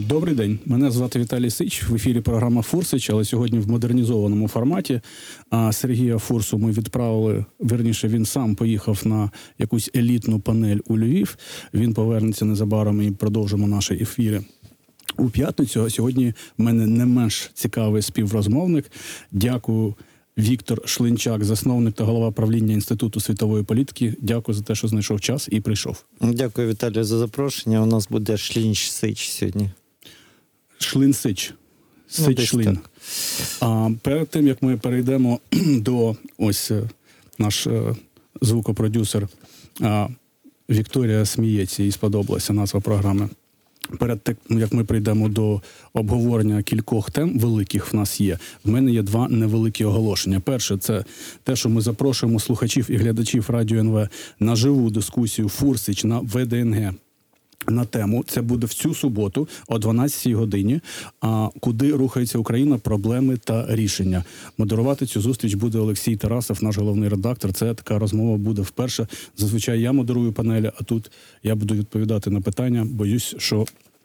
Добрий день, мене звати Віталій Сич, в ефірі програма «Фурсич», але сьогодні в модернізованому форматі. Сергія Фурсу ми відправили, вірніше він сам поїхав на якусь елітну панель у Львів. Він повернеться незабаром і продовжимо наші ефіри у п'ятницю. А сьогодні в мене не менш цікавий співрозмовник. Дякую, Віктор Шлинчак, засновник та голова правління Інституту світової політики. Дякую за те, що знайшов час і прийшов. Дякую, Віталію, за запрошення. У нас буде Шлінч-Сич сьогодні. Шлин-Сич. Сич-Шлин. Перед тим, як ми перейдемо до ось наш звукопродюсер Вікторія сміється, їй сподобалася назва програми. Перед тим, як ми прийдемо до обговорення кількох тем великих в нас є, в мене є два невеликі оголошення. Перше, це те, що ми запрошуємо слухачів і глядачів Радіо НВ на живу дискусію «Фурсич» на ВДНГ. На тему, це буде в цю суботу о 12-й годині, куди рухається Україна, проблеми та рішення. Модерувати цю зустріч буде Олексій Тарасов, наш головний редактор. Це така розмова буде вперше. Зазвичай я модерую панелі, а тут я буду відповідати на питання. Боюсь, що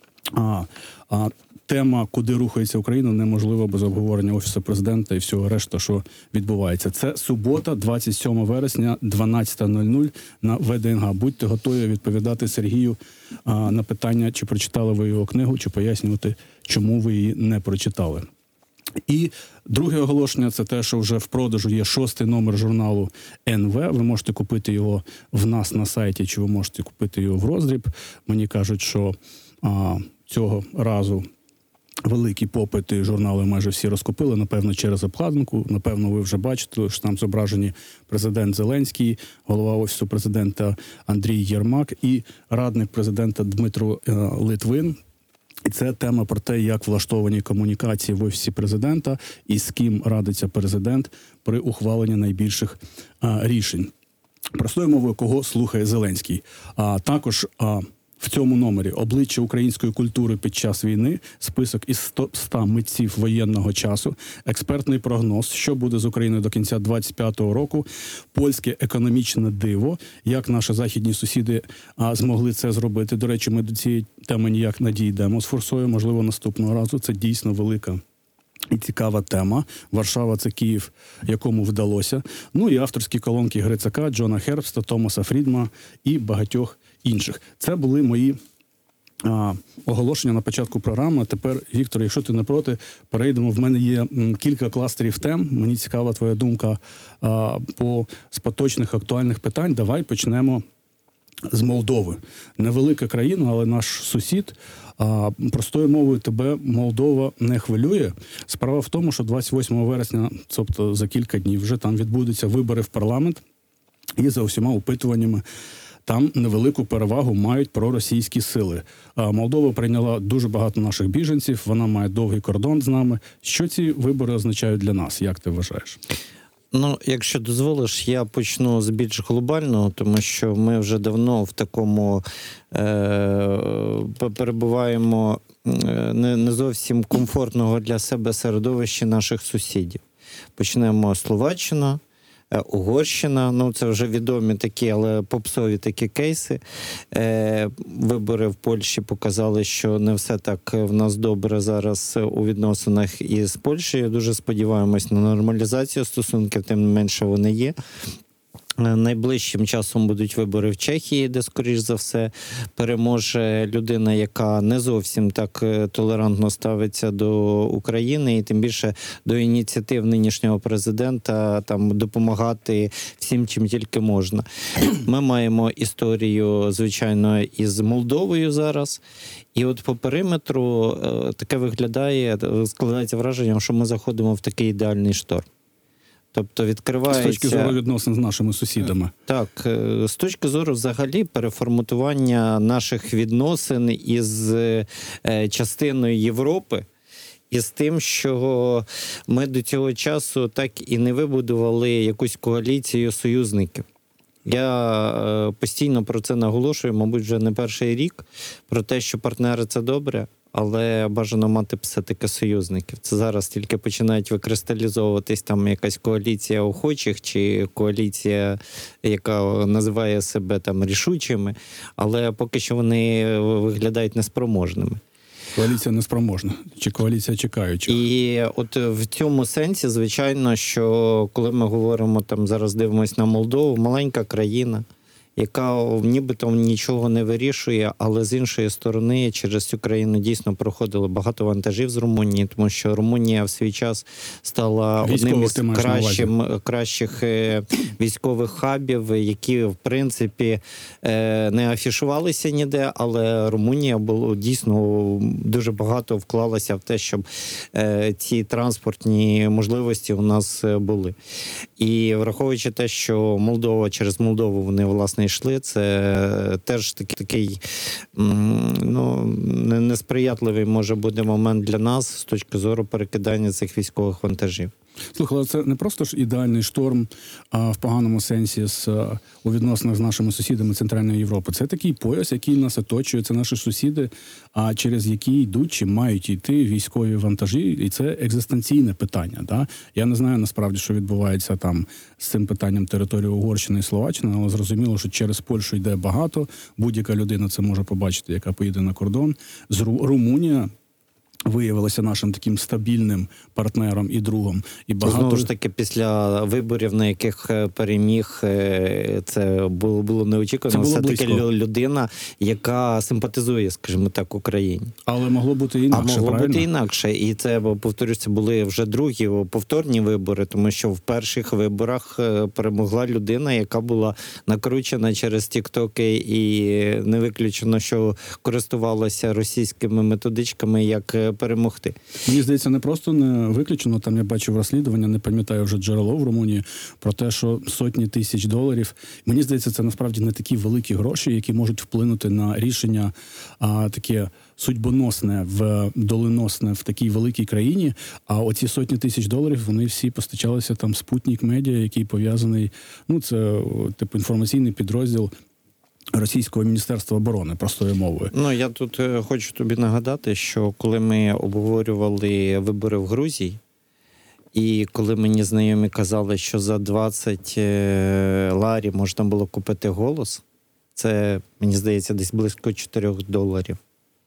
тема, куди рухається Україна, неможлива без обговорення Офісу Президента і всього решта, що відбувається. Це субота, 27 вересня, 12:00 на ВДНГ. Будьте готові відповідати Сергію на питання, чи прочитали ви його книгу, чи пояснювати, чому ви її не прочитали. І друге оголошення – це те, що вже в продажу є 6-й номер журналу НВ. Ви можете купити його в нас на сайті, чи ви можете купити його в роздріб. Мені кажуть, що цього разу великі попити журнали майже всі розкупили, напевно, через обкладинку. Напевно, ви вже бачите, що там зображені президент Зеленський, голова Офісу Президента Андрій Єрмак і радник президента Дмитро Литвин. І це тема про те, як влаштовані комунікації в Офісі Президента і з ким радиться президент при ухваленні найбільших рішень. Простою мовою, кого слухає Зеленський. Також в цьому номері обличчя української культури під час війни, список із 100 митців воєнного часу, експертний прогноз, що буде з Україною до кінця 25-го року, польське економічне диво, як наші західні сусіди змогли це зробити. До речі, ми до цієї теми ніяк не дійдемо з Фурсою, можливо, наступного разу. Це дійсно велика і цікава тема. Варшава – це Київ, якому вдалося. Ну і авторські колонки Грицака, Джона Хербста, Томаса Фрідмана і багатьох інших. Це були мої оголошення на початку програми. А тепер, Віктор, якщо ти не проти, перейдемо. В мене є кілька кластерів тем. Мені цікава твоя думка з поточних актуальних питань. Давай почнемо з Молдови. Невелика країна, але наш сусід. Простою мовою, тебе Молдова не хвилює. Справа в тому, що 28 вересня, тобто за кілька днів, вже там відбудуться вибори в парламент. І за усіма опитуваннями там невелику перевагу мають проросійські сили. Молдова прийняла дуже багато наших біженців, вона має довгий кордон з нами. Що ці вибори означають для нас, як ти вважаєш? Ну, якщо дозволиш, я почну з більш глобального, тому що ми вже давно в такому перебуваємо не зовсім комфортного для себе середовища наших сусідів. Почнемо з Словаччина, Угорщина, ну це вже відомі такі, але попсові такі кейси. Вибори в Польщі показали, що не все так в нас добре зараз у відносинах із Польщею. Дуже сподіваємось на нормалізацію стосунків, тим не менше вони є. Найближчим часом будуть вибори в Чехії, де, скоріш за все, переможе людина, яка не зовсім так толерантно ставиться до України і тим більше до ініціатив нинішнього президента там допомагати всім, чим тільки можна. Ми маємо історію, звичайно, із Молдовою зараз. І от по периметру таке виглядає, складається враження, що ми заходимо в такий ідеальний шторм. Тобто відкривається... З точки зору відносин з нашими сусідами. Так, з точки зору взагалі переформатування наших відносин із частиною Європи, і з тим, що ми до цього часу так і не вибудували якусь коаліцію союзників. Я постійно про це наголошую, мабуть, вже не перший рік, про те, що партнери – це добре, але бажано мати все-таки союзників. Це зараз тільки починають викристалізовуватись там якась коаліція охочих чи коаліція, яка називає себе там рішучими, але поки що вони виглядають неспроможними. Коаліція неспроможна, чи коаліція чекаюча. І от в цьому сенсі, звичайно, що коли ми говоримо, там зараз дивимося на Молдову, маленька країна, яка нібито нічого не вирішує, але з іншої сторони через цю країну дійсно проходило багато вантажів з Румунії, тому що Румунія в свій час стала одним із кращих військових хабів, які, в принципі, не афішувалися ніде, але Румунія було дійсно дуже багато вклалася в те, щоб ці транспортні можливості у нас були. І враховуючи те, що Молдова, через Молдову вони, власне, йшли, це теж такий несприятливий може бути момент для нас з точки зору перекидання цих військових вантажів. Слухай, але це не просто ж ідеальний шторм в поганому сенсі у відносинах з нашими сусідами Центральної Європи. Це такий пояс, який нас оточує, це наші сусіди, через які йдуть чи мають йти військові вантажі, і це екзистенційне питання. Да? Я не знаю насправді, що відбувається там з цим питанням території Угорщини і Словаччини, але зрозуміло, що через Польщу йде багато, будь-яка людина це може побачити, яка поїде на кордон. Румунія виявилася нашим таким стабільним партнером і другом. І багато... Знову ж таки, після виборів, на яких переміг, це було неочікувано. Все-таки людина, яка симпатизує, скажімо так, Україні. Але могло бути інакше, могло правильно? бути інакше. І це, повторюсь, це були вже другі повторні вибори, тому що в перших виборах перемогла людина, яка була накручена через тіктоки і не виключено, що користувалася російськими методичками, як перемогти. Мені здається, не просто не виключено, там я бачив розслідування, не пам'ятаю вже джерело в Румунії, про те, що сотні тисяч доларів. Мені здається, це насправді не такі великі гроші, які можуть вплинути на рішення таке судьбоносне, доленосне в такій великій країні. А оці сотні тисяч доларів, вони всі постачалися там Спутник Медіа, який пов'язаний, це типу інформаційний підрозділ Російського Міністерства оборони, простою мовою. Я тут хочу тобі нагадати, що коли ми обговорювали вибори в Грузії, і коли мені знайомі казали, що за 20 ларі можна було купити голос, це, мені здається, десь близько $4,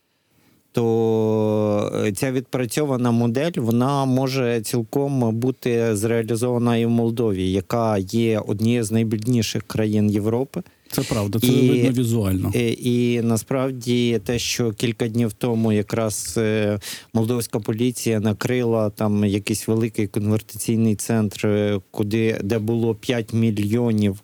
то ця відпрацьована модель, вона може цілком бути зреалізована і в Молдові, яка є однією з найбідніших країн Європи. Це правда, це видно візуально. І насправді те, що кілька днів тому якраз молдовська поліція накрила там якийсь великий конвертаційний центр, де було 5 мільйонів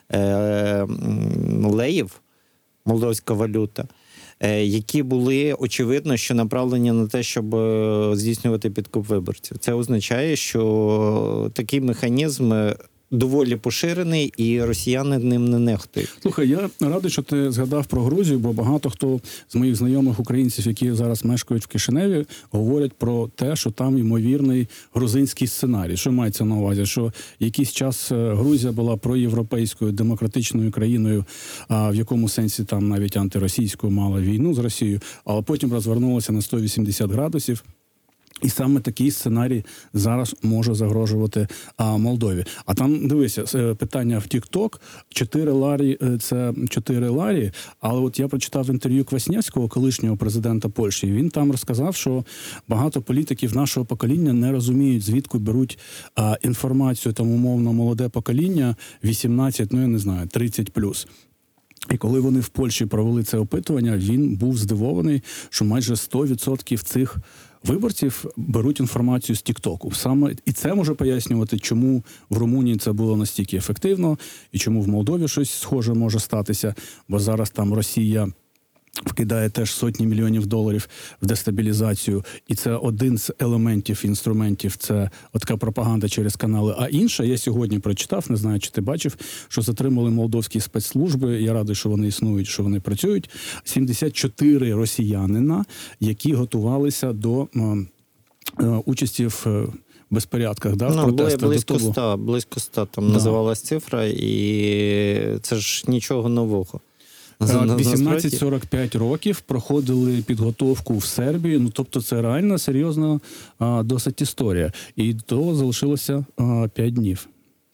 леїв, молдовська валюта, які були, очевидно, що направлені на те, щоб здійснювати підкуп виборців. Це означає, що такий механізм доволі поширений, і росіяни ним не нехтують. Слухай, я радий, що ти згадав про Грузію, бо багато хто з моїх знайомих українців, які зараз мешкають в Кишиневі, говорять про те, що там ймовірний грузинський сценарій. Що мається на увазі? Що якийсь час Грузія була проєвропейською демократичною країною, в якому сенсі там навіть антиросійською мала війну з Росією, але потім розвернулася на 180 градусів. І саме такий сценарій зараз може загрожувати Молдові. А там, дивися, питання в TikTok, 4 ларі – це 4 ларі, але от я прочитав інтерв'ю Квасневського, колишнього президента Польщі, і він там розказав, що багато політиків нашого покоління не розуміють, звідки беруть інформацію, там умовно молоде покоління, 18, 30+. І коли вони в Польщі провели це опитування, він був здивований, що майже 100% цих виборців беруть інформацію з Тік-Току. Саме і це може пояснювати, чому в Румунії це було настільки ефективно, і чому в Молдові щось схоже може статися, бо зараз там Росія вкидає теж сотні мільйонів доларів в дестабілізацію. І це один з елементів, інструментів, це така пропаганда через канали. А інша, я сьогодні прочитав, не знаю, чи ти бачив, що затримали молдовські спецслужби, я радий, що вони існують, що вони працюють, 74 росіянина, які готувалися до участі в безпорядках, протестах. Близько 100 там називалась цифра, і це ж нічого нового. 18-45 років проходили підготовку в Сербії, тобто це реально серйозна досить історія. І до залишилося 5 днів.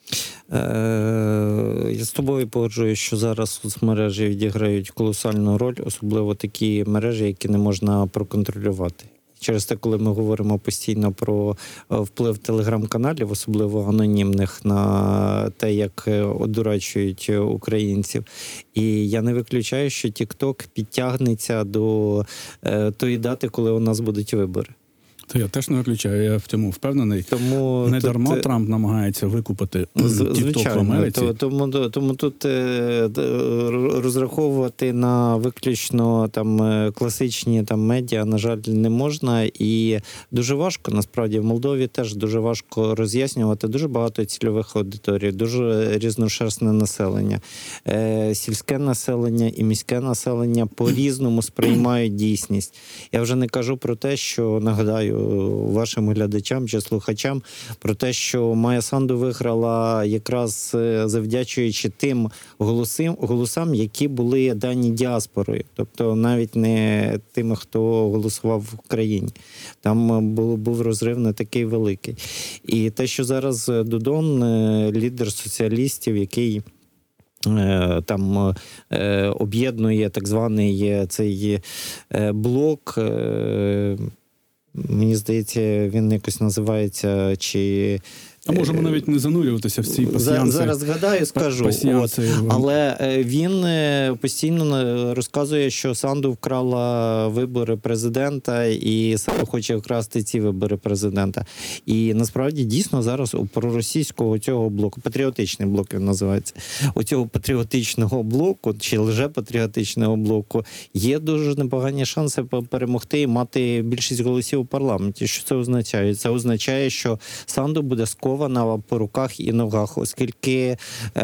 Я з тобою погоджуюсь, що зараз соцмережі відіграють колосальну роль, особливо такі мережі, які не можна проконтролювати. Через те, коли ми говоримо постійно про вплив телеграм-каналів, особливо анонімних, на те, як одурачують українців. І я не виключаю, що TikTok підтягнеться до тої дати, коли у нас будуть вибори. Та я теж не виключаю, я в цьому впевнений. Тому не дарма Трамп намагається викупити TikTok в Америці. Тому тут розраховувати на виключно класичні медіа, на жаль, не можна. І дуже важко, насправді, в Молдові теж дуже важко роз'яснювати. Дуже багато цільових аудиторій, дуже різношерстне населення. Сільське населення і міське населення по-різному сприймають дійсність. Я вже не кажу про те, що, нагадаю, вашим глядачам чи слухачам про те, що Майя Санду виграла якраз завдячуючи тим голосам, які були дані діаспорою. Тобто навіть не тими, хто голосував в Україні. Там був розрив не такий великий. І те, що зараз Додон, лідер соціалістів, який об'єднує так званий цей блок, мені здається, він якось називається, чи... А можемо навіть не занурюватися в ці пасіянси. Зараз згадаю, скажу. Але він постійно розказує, що Санду вкрала вибори президента і саме хоче вкрасти ці вибори президента. І насправді дійсно зараз у проросійського цього блоку, патріотичний блок він називається, у цього патріотичного блоку чи лжепатріотичного блоку є дуже непогані шанси перемогти і мати більшість голосів у парламенті. Що це означає? Це означає, що Санду буде скована по руках і ногах, оскільки,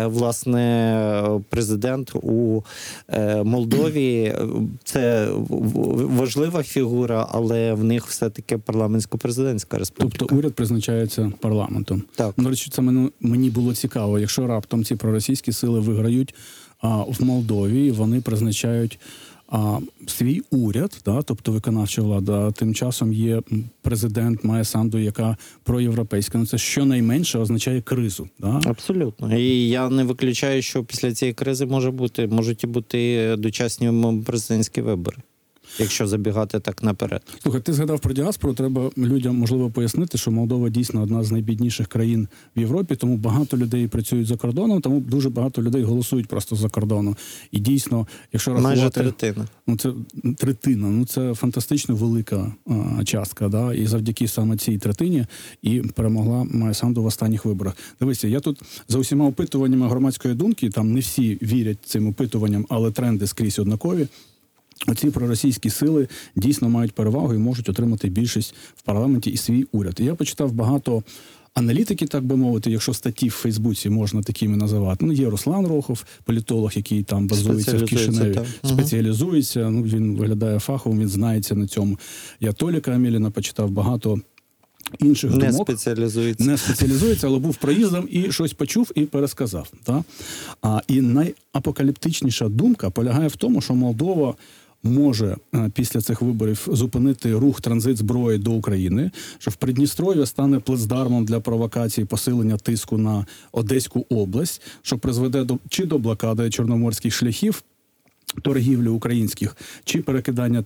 власне, президент у Молдові – це важлива фігура, але в них все-таки парламентсько-президентська республіка. Тобто уряд призначається парламентом. Так. До речі, це мені було цікаво. Якщо раптом ці проросійські сили виграють в Молдові, вони призначають свій уряд, тобто виконавча влада, тим часом є президент Майя Санду, яка проєвропейська. Це щонайменше означає кризу. Да? Абсолютно. І я не виключаю, що після цієї кризи можуть і бути дочасні президентські вибори. Якщо забігати так наперед. Слухай, ти згадав про діаспору, треба людям, можливо, пояснити, що Молдова дійсно одна з найбідніших країн в Європі, тому багато людей працюють за кордоном, тому дуже багато людей голосують просто за кордоном. І дійсно, якщо рахувати... Майже третина. Це третина, це фантастично велика частка, да? І завдяки саме цій третині і перемогла Майя Санду в останніх виборах. Дивися, я тут за усіма опитуваннями громадської думки, там не всі вірять цим опитуванням, але тренди скрізь однакові. Оці проросійські сили дійсно мають перевагу і можуть отримати більшість в парламенті і свій уряд. І я почитав багато аналітики, так би мовити, якщо статті в Фейсбуці можна такими називати. Є Руслан Рохов, політолог, який там базується в Кишиневі, спеціалізується, він виглядає фаховим, він знається на цьому. Я Толіка Амеліна почитав багато інших думок. Не спеціалізується, але був проїздом і щось почув і пересказав. Так? І найапокаліптичніша думка полягає в тому, що Молдова може після цих виборів зупинити рух транзит зброї до України, що в Придністров'ї стане плацдармом для провокації посилення тиску на Одеську область, що призведе до блокади чорноморських шляхів, торгівлі українських, чи перекидання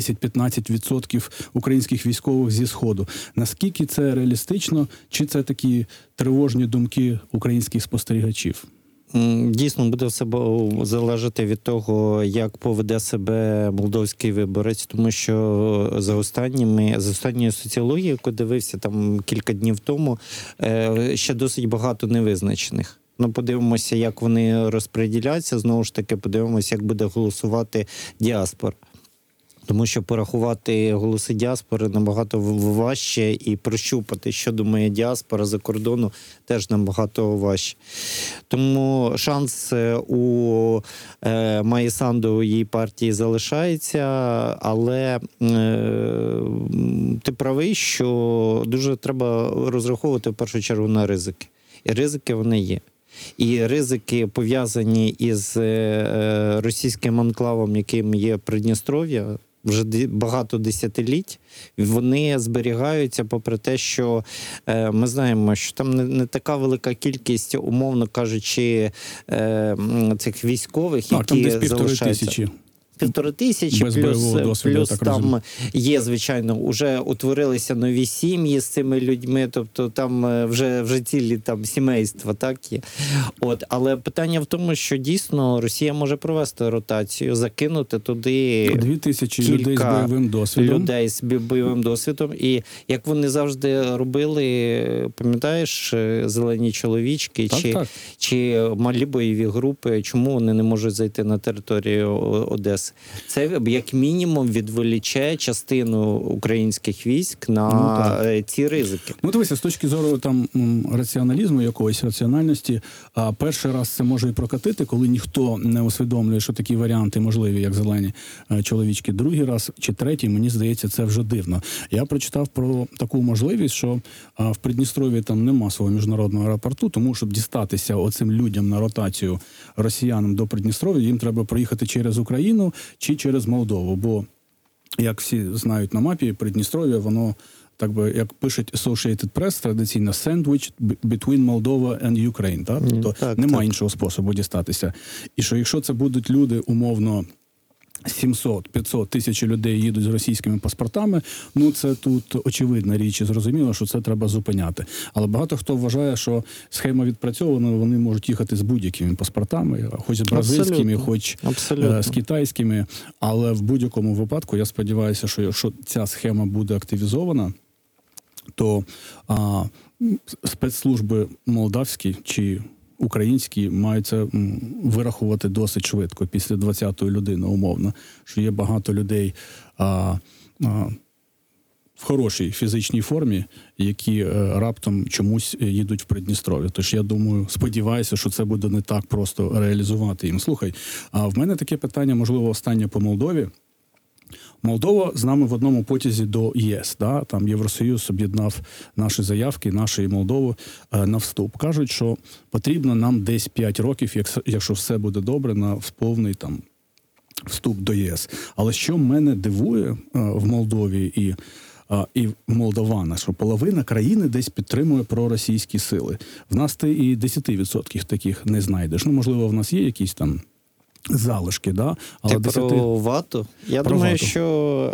10-15% українських військових зі Сходу. Наскільки це реалістично, чи це такі тривожні думки українських спостерігачів? Дійсно, буде все залежати від того, як поведе себе молдовський виборець, тому що за останньою соціологією, яку дивився там кілька днів тому, ще досить багато невизначених. Подивимося, як вони розподіляться, знову ж таки, подивимося, як буде голосувати діаспора. Тому що порахувати голоси діаспори набагато важче, і прощупати, що думає діаспора за кордону, теж набагато важче. Тому шанс у Майї Санду, її партії, залишається, але ти правий, що дуже треба розраховувати в першу чергу на ризики. І ризики вони є. І ризики, пов'язані із російським анклавом, яким є Придністров'я, вже багато десятиліть, вони зберігаються попри те, що ми знаємо, що там не така велика кількість, умовно кажучи, цих військових, так, там які десь 1500. 1500, Без бойового досвіду, плюс так там розумію. є, звичайно, вже утворилися нові сім'ї з цими людьми, тобто там вже цілі там сімейства, так є. Але питання в тому, що дійсно Росія може провести ротацію, закинути туди 2000 людей з бойовим досвідом. Людей з бойовим досвідом. І як вони завжди робили, пам'ятаєш, зелені чоловічки Так. чи малі бойові групи, чому вони не можуть зайти на територію Одеси? Це як мінімум відволіче частину українських військ на ці ризики. Дивися, з точки зору там раціоналізму, якоїсь раціональності, перший раз це може і прокатити, коли ніхто не усвідомлює, що такі варіанти можливі, як зелені чоловічки. Другий раз чи третій, мені здається, це вже дивно. Я прочитав про таку можливість, що в Придністров'ї там нема свого міжнародного аеропорту, тому щоб дістатися оцим людям на ротацію росіянам до Придністров'я, їм треба проїхати через Україну чи через Молдову, бо, як всі знають на мапі, Придністров'я, воно, так би, як пишуть Associated Press, традиційно sandwich between Moldova and Ukraine, так? Тобто немає іншого способу дістатися. І що якщо це будуть люди, умовно, 700-500 тисяч людей їдуть з російськими паспортами, це тут очевидна річ і зрозуміло, що це треба зупиняти. Але багато хто вважає, що схема відпрацьована, вони можуть їхати з будь-якими паспортами, хоч з бразильськими, хоч з китайськими. Але в будь-якому випадку, я сподіваюся, що якщо ця схема буде активізована, то спецслужби молдавські чи українські мають це вирахувати досить швидко, після 20-ї людини, умовно, що є багато людей в хорошій фізичній формі, які раптом чомусь їдуть в Придністров'я. Тож я думаю, сподіваюся, що це буде не так просто реалізувати їм. Слухай, в мене таке питання, можливо, останнє по Молдові. Молдова з нами в одному потязі до ЄС. Да? Там Євросоюз об'єднав наші заявки, наші і Молдову на вступ. Кажуть, що потрібно нам десь 5 років, якщо все буде добре, на повний там вступ до ЄС. Але що мене дивує в Молдові і в молдована, що половина країни десь підтримує проросійські сили. В нас ти і 10% таких не знайдеш. Можливо, в нас є якісь там залишки, да? Але про вату? Я думаю, що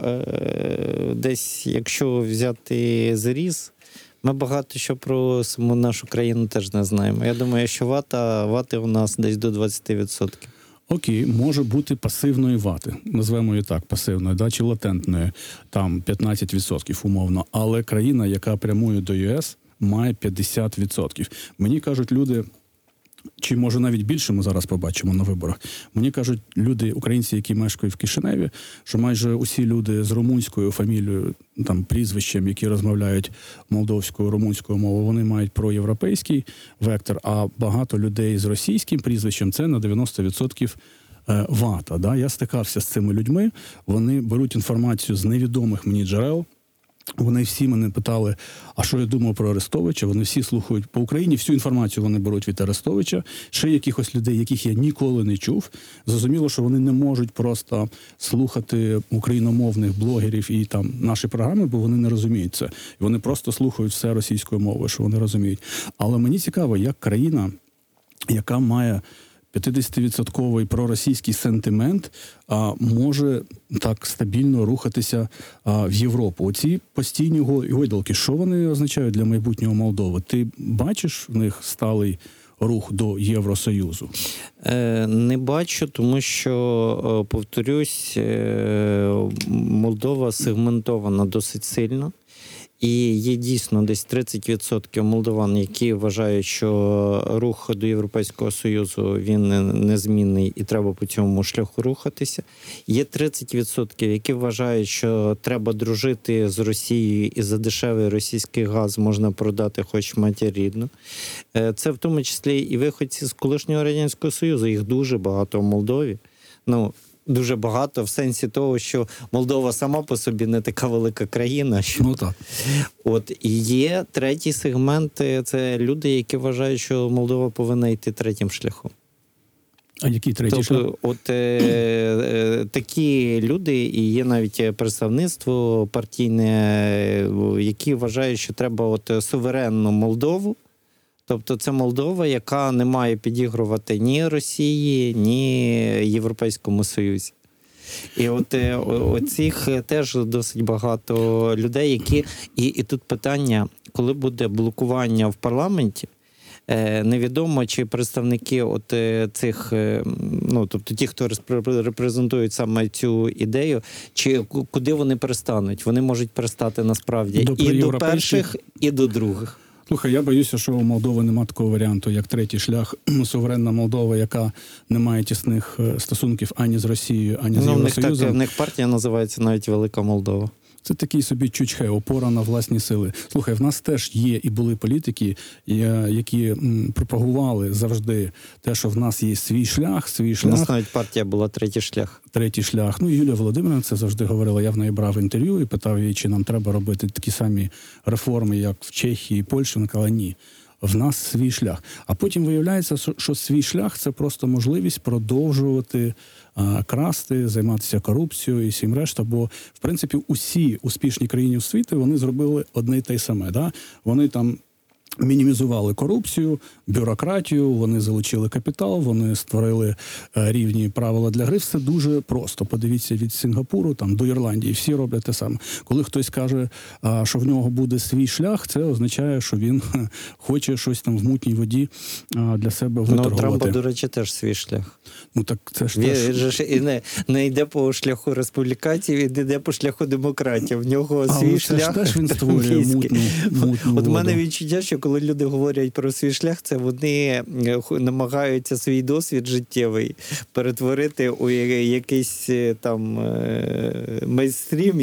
десь, якщо взяти зріз, ми багато що про саму нашу країну теж не знаємо. Я думаю, що вати у нас десь до 20%. Окей, може бути пасивної вати, назвемо її так, пасивної, да, чи латентної, там 15% умовно, але країна, яка прямує до ЄС, має 50%. Мені кажуть люди, чи може навіть більше ми зараз побачимо на виборах, мені кажуть люди, українці, які мешкають в Кишиневі, що майже усі люди з румунською фамілією, там, прізвищем, які розмовляють молдовською, румунською мовою, вони мають проєвропейський вектор, а багато людей з російським прізвищем – це на 90% вата. Да? Я стикався з цими людьми, вони беруть інформацію з невідомих мені джерел. Вони всі мене питали, а що я думав про Арестовича? Вони всі слухають по Україні, всю інформацію вони беруть від Арестовича, ще якихось людей, яких я ніколи не чув. Зрозуміло, що вони не можуть просто слухати україномовних блогерів і там наші програми, бо вони не розуміють це. І вони просто слухають все російською мовою, що вони розуміють. Але мені цікаво, як країна, яка має 50% проросійський сентимент, може так стабільно рухатися в Європу. Оці постійні гойдалки, що вони означають для майбутнього Молдови? Ти бачиш в них сталий рух до Євросоюзу? Не бачу, тому що, повторюсь, Молдова сегментована досить сильно. І є дійсно десь 30% молдован, які вважають, що рух до Європейського Союзу він незмінний і треба по цьому шляху рухатися. Є 30%, які вважають, що треба дружити з Росією і за дешевий російський газ можна продати хоч матір рідну. Це в тому числі і виходці з колишнього Радянського Союзу. Їх дуже багато в Молдові. Дуже багато в сенсі того, що Молдова сама по собі не така велика країна. Так. І є третій сегмент – це люди, які вважають, що Молдова повинна йти третім шляхом. А який третій шлях? Тобто, такі люди, і є навіть представництво партійне, які вважають, що треба суверенну Молдову. Тобто це Молдова, яка не має підігрувати ні Росії, ні Європейському Союзі. І оцих теж досить багато людей, які... І тут питання, коли буде блокування в парламенті, невідомо, чи представники цих, тобто ті, хто репрезентують саме цю ідею, чи куди вони перестануть. Вони можуть перестати насправді і до перших, і до других. Слухай, я боюся, що у Молдови немає такого варіанту, як третій шлях. Суверенна Молдова, яка не має тісних стосунків ані з Росією, ані з Євросоюзом. В них партія називається навіть Велика Молдова. Це такий собі чучхе, опора на власні сили. Слухай, в нас теж є і були політики, які пропагували завжди те, що в нас є свій шлях. У нас навіть партія була «Третій шлях». Третій шлях. Ну, і Юлія Володимирівна це завжди говорила. Я в неї брав інтерв'ю і питав її, чи нам треба робити такі самі реформи, як в Чехії і Польщі. Вона казала, ні. В нас свій шлях. А потім виявляється, що свій шлях – це просто можливість продовжувати красти, займатися корупцією і всім решта. Бо, в принципі, усі успішні країни у світі, вони зробили одне й те саме. Да? Вони там мінімізували корупцію, бюрократію, вони залучили капітал, вони створили рівні правила для гри. Все дуже просто. Подивіться, від Сінгапуру там до Ірландії. Всі роблять те саме. Коли хтось каже, що в нього буде свій шлях, це означає, що він хоче щось там в мутній воді для себе виторгувати. Трампа, до речі, теж свій шлях. Ну так це ж він же і не йде по шляху республіканців, він йде по шляху демократів. В нього свій шлях. Теж він створює мутну От в мене відчуття, що коли люди говорять про свій шлях, це вони намагаються свій досвід життєвий перетворити у якийсь там мейнстрім,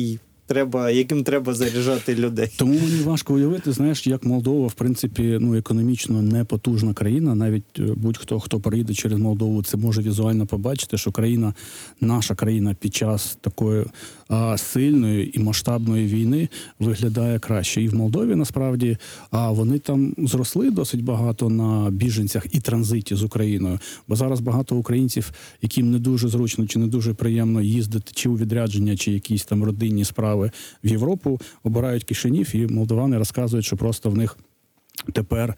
яким треба заряджати людей. Тому мені важко уявити, знаєш, як Молдова, в принципі, економічно непотужна країна. Навіть будь-хто, хто переїде через Молдову, це може візуально побачити, що наша країна під час такої сильної і масштабної війни виглядає краще. І в Молдові, насправді, вони там зросли досить багато на біженцях і транзиті з Україною. Бо зараз багато українців, яким не дуже зручно чи не дуже приємно їздити чи у відрядження, чи якісь там родинні справи в Європу, обирають Кишинів, і молдовани розказують, що просто в них тепер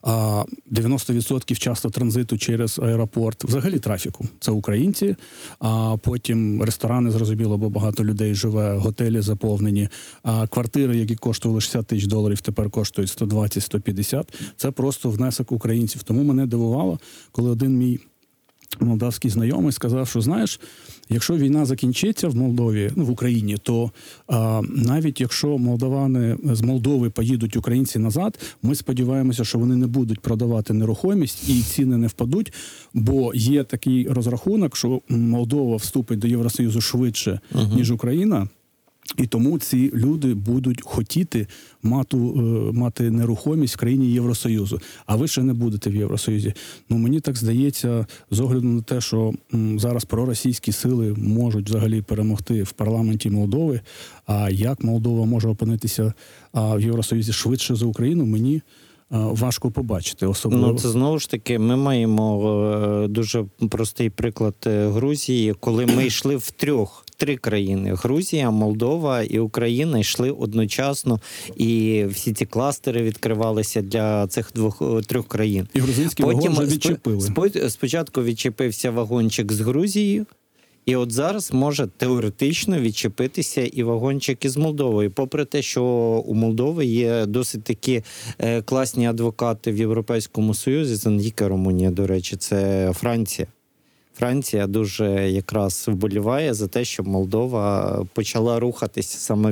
90% часто транзиту через аеропорт, взагалі трафіку. Це українці, а потім ресторани, зрозуміло, бо багато людей живе, готелі заповнені, а квартири, які коштували $60, тепер коштують 120-150. Це просто внесок українців. Тому мене дивувало, коли один мій молдавський знайомий сказав, що, знаєш, якщо війна закінчиться в Молдові, в Україні, то навіть якщо молдавани з Молдови поїдуть українці назад, ми сподіваємося, що вони не будуть продавати нерухомість і ціни не впадуть, бо є такий розрахунок, що Молдова вступить до Євросоюзу швидше, ніж Україна. І тому ці люди будуть хотіти мати нерухомість в країні Євросоюзу. А ви ще не будете в Євросоюзі. Мені так здається, з огляду на те, що зараз проросійські сили можуть взагалі перемогти в парламенті Молдови, а як Молдова може опинитися в Євросоюзі швидше за Україну, мені важко побачити. Особливо. Це знову ж таки, ми маємо дуже простий приклад Грузії, коли ми йшли в три країни. Грузія, Молдова і Україна йшли одночасно, і всі ці кластери відкривалися для цих трьох країн. І грузинський вагон вже відчепили. Спочатку відчепився вагончик з Грузією, і от зараз може теоретично відчепитися і вагончик із Молдовою. Попри те, що у Молдови є досить такі класні адвокати в Європейському Союзі, це не тільки Румунія, до речі, це Франція. Франція дуже якраз вболіває за те, щоб Молдова почала рухатися саме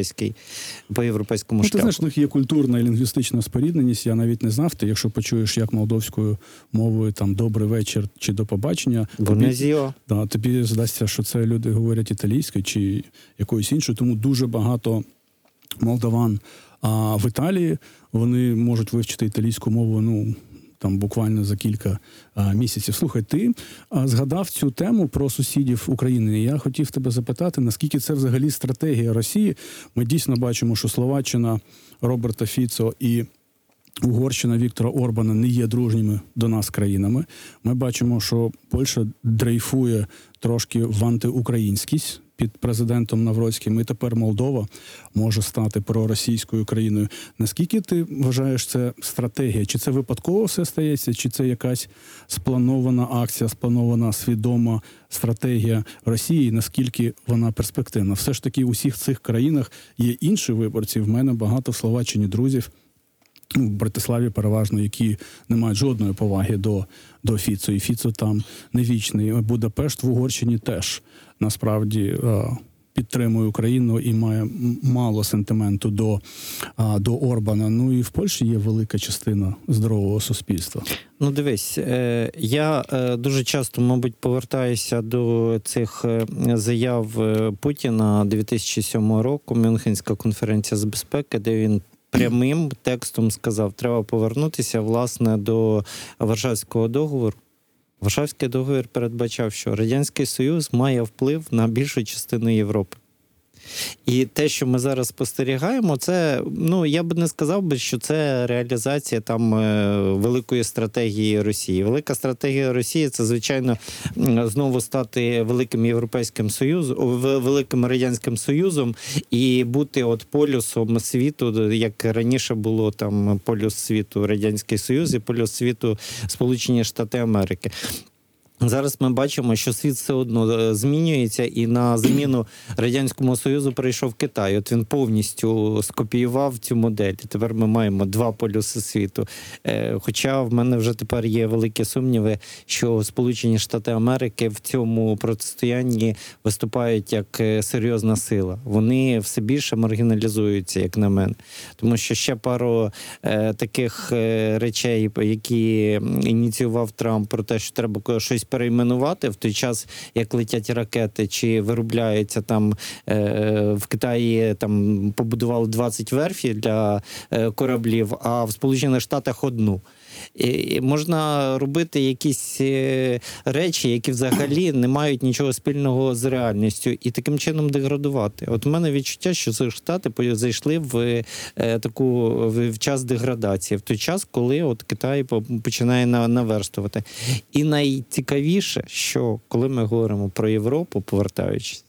по європейському шляху. Ти знаєш, у них є культурна і лінгвістична спорідненість. Я навіть не знав. Ти, якщо почуєш, як молдовською мовою там «добрий вечір» чи «до побачення», тобі здасться, що це люди говорять італійською чи якоюсь іншою. Тому дуже багато молдаван в Італії, вони можуть вивчити італійську мову, там буквально за кілька місяців. Слухай, ти згадав цю тему про сусідів України. Я хотів тебе запитати, наскільки це взагалі стратегія Росії. Ми дійсно бачимо, що Словаччина, Роберта Фіцо і Угорщина Віктора Орбана не є дружніми до нас країнами. Ми бачимо, що Польща дрейфує трошки в антиукраїнськість під президентом Навроцьким, і тепер Молдова може стати проросійською країною. Наскільки ти вважаєш, це стратегія? Чи це випадково все стається, чи це якась спланована акція, спланована свідома стратегія Росії? Наскільки вона перспективна? Все ж таки у всіх цих країнах є інші виборці. В мене багато в Словаччині друзів, в Братиславі переважно, які не мають жодної поваги до Фіцо. І Фіцо там не вічний. Будапешт в Угорщині теж насправді підтримує Україну і має мало сентименту до Орбана. Ну і в Польщі є велика частина здорового суспільства. Ну, дивись, я дуже часто, мабуть, повертаюся до цих заяв Путіна 2007 року, Мюнхенська конференція з безпеки, де він прямим текстом сказав, треба повернутися, власне, до Варшавського договору. Варшавський договір передбачав, що Радянський Союз має вплив на більшу частину Європи. І те, що ми зараз спостерігаємо, це, ну, я б не сказав би, що це реалізація там великої стратегії Росії. Велика стратегія Росії – це, звичайно, знову стати великим Європейським Союзом, великим Радянським Союзом і бути от полюсом світу, як раніше було там полюс світу Радянський Союз і полюс світу Сполучені Штати Америки. Зараз ми бачимо, що світ все одно змінюється, і на заміну Радянському Союзу прийшов Китай. От він повністю скопіював цю модель. І тепер ми маємо два полюси світу. Хоча в мене вже тепер є великі сумніви, що Сполучені Штати Америки в цьому протистоянні виступають як серйозна сила. Вони все більше маргіналізуються, як на мене. Тому що ще пару таких речей, які ініціював Трамп про те, що треба щось перейменувати в той час, як летять ракети, чи виробляються там в Китаї, там побудували 20 верфів для кораблів, а в Сполучених Штатах одну. І можна робити якісь речі, які взагалі не мають нічого спільного з реальністю, і таким чином деградувати. От у мене відчуття, що Штати зайшли в в час деградації, в той час, коли от Китай починає наверстувати. І найцікавіше, що коли ми говоримо про Європу, повертаючись,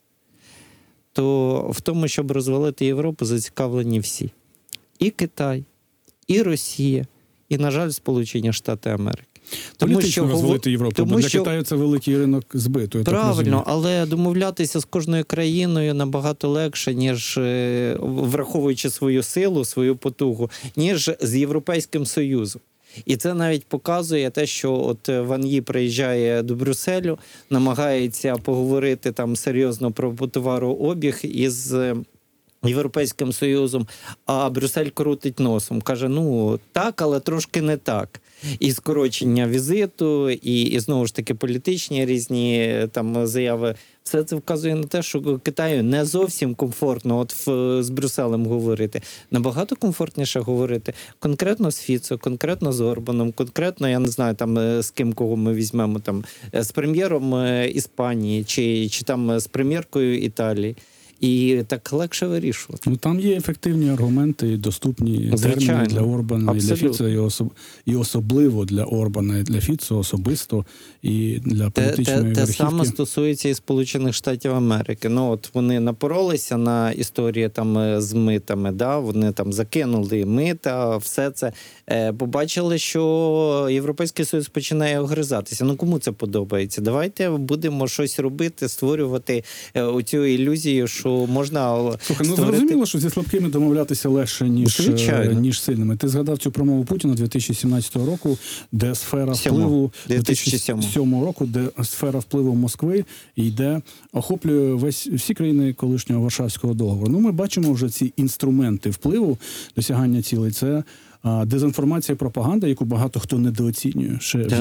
то в тому, щоб розвалити Європу, зацікавлені всі. І Китай, і Росія, і, на жаль, Сполучені Штати Америки. Політично розвалити Європу, бо для Китаю це великий ринок збиту. Правильно, але домовлятися з кожною країною набагато легше, ніж враховуючи свою силу, свою потугу, ніж з Європейським Союзом. І це навіть показує те, що от Ван Ї приїжджає до Брюсселю, намагається поговорити там серйозно про товарообіг із Європейським Союзом, а Брюссель крутить носом. Каже, ну так, але трошки не так. І скорочення візиту, і знову ж таки політичні різні там заяви. Все це вказує на те, що Китаю не зовсім комфортно от з Брюсселем говорити. Набагато комфортніше говорити конкретно з Фіцо, конкретно з Орбаном, конкретно, я не знаю, там з ким, кого ми візьмемо, там з прем'єром Іспанії чи там з прем'єркою Італії. І так легше вирішувати. Ну, там є ефективні аргументи, доступні терміни для Орбана, абсолютно. І для Фіцо, і особливо для Орбана, і для Фіцо особисто, і для політичної верхівки. Те саме стосується і Сполучених Штатів Америки. Ну, от вони напоролися на історії там з митами, да? Вони там закинули мита, все це. Побачили, що Європейський Союз починає огризатися. Ну, кому це подобається? Давайте будемо щось робити, створювати оцю ілюзію, що можна Слухай, ну зрозуміло, що зі слабкими домовлятися легше, ніж сильними. Ти згадав цю промову Путіна 2017 року, де сфера впливу 2007 року, де сфера впливу Москви йде, охоплює всі країни колишнього Варшавського договору. Ну, ми бачимо вже ці інструменти впливу, досягання цілей. Це дезінформація, пропаганда, яку багато хто недооцінює.